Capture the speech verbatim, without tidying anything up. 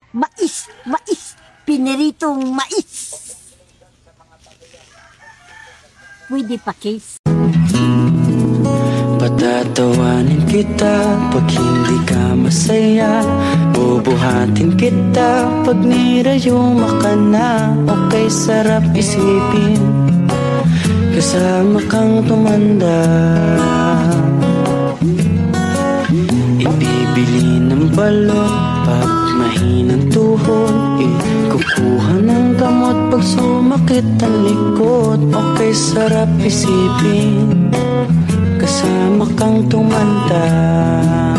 Mais, mais, piniritong mais. Pwede pa, Case? Patatawanin kita pag hindi ka masaya. Bubuhatin kita pag nirayuma ka na. Okay, sarap isipin kasama kang tumanda. Ibibili ng balot pag mahinang tuhod. Ikukuha ng gamot pag sumakit ang likod. Okay, sarap isipin kasama kang tumanda.